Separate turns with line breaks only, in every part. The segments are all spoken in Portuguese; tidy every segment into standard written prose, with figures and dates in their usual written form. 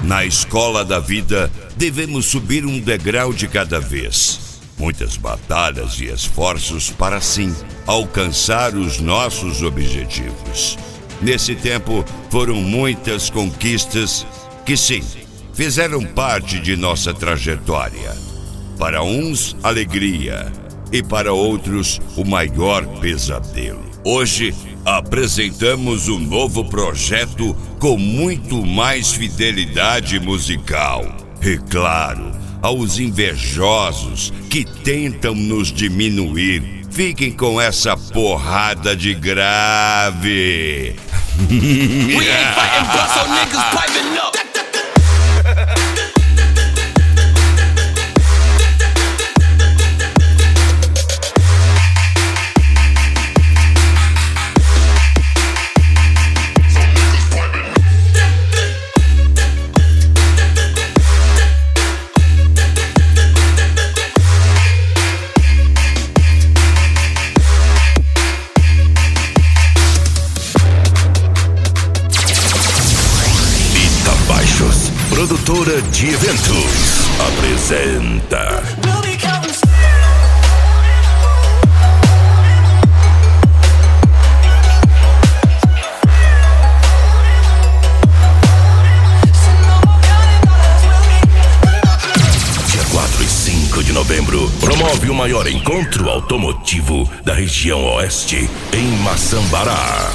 Na escola da vida, devemos subir um degrau de cada vez. Muitas batalhas e esforços para assim alcançar os nossos objetivos. Nesse tempo, foram muitas conquistas que, sim, fizeram parte de nossa trajetória. Para uns, alegria, e para outros, o maior pesadelo. Hoje, apresentamos um novo projeto com muito mais fidelidade musical. E claro, aos invejosos que tentam nos diminuir, fiquem com essa porrada de grave.
We ain't fighting bust, so niggas piping up.
Produtora de eventos apresenta Dia 4 e 5 de novembro promove o maior encontro automotivo da região oeste em Maçambará.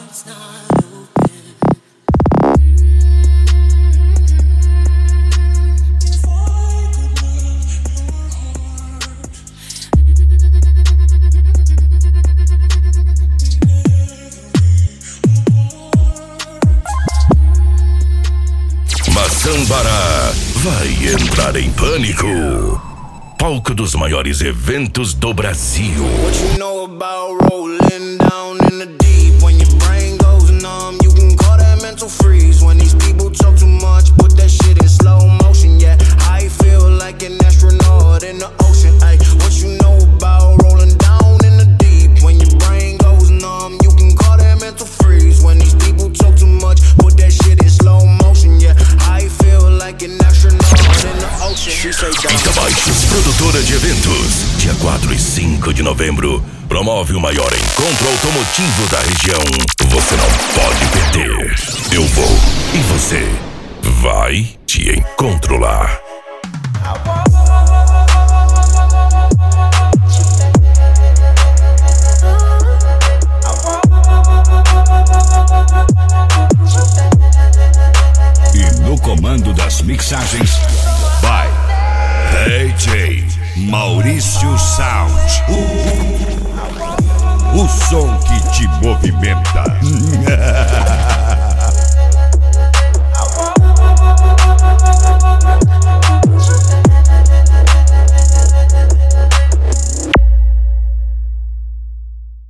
Maçambará vai entrar em pânico. Palco dos maiores eventos do Brasil.
What you know about rolling down in the deep? When your brain goes numb, you can call that mental freeze. When these people talk too much, put that shit in slow motion. Yeah, I feel like an astronaut in the ocean. Ay, what you know about rolling down in the deep? When your brain goes numb, you can call that mental freeze. When these people talk too much, put that shit in slow motion. Yeah, I feel like an astronaut in the ocean.
Fita Baixos, produtora de eventos. Dia 4 e 5 de novembro promove o maior encontro automotivo da região. Você não pode perder. Eu vou e você vai. Te encontro lá.
E no comando das mixagens, vai DJ Maurício Sound. O som que te movimenta.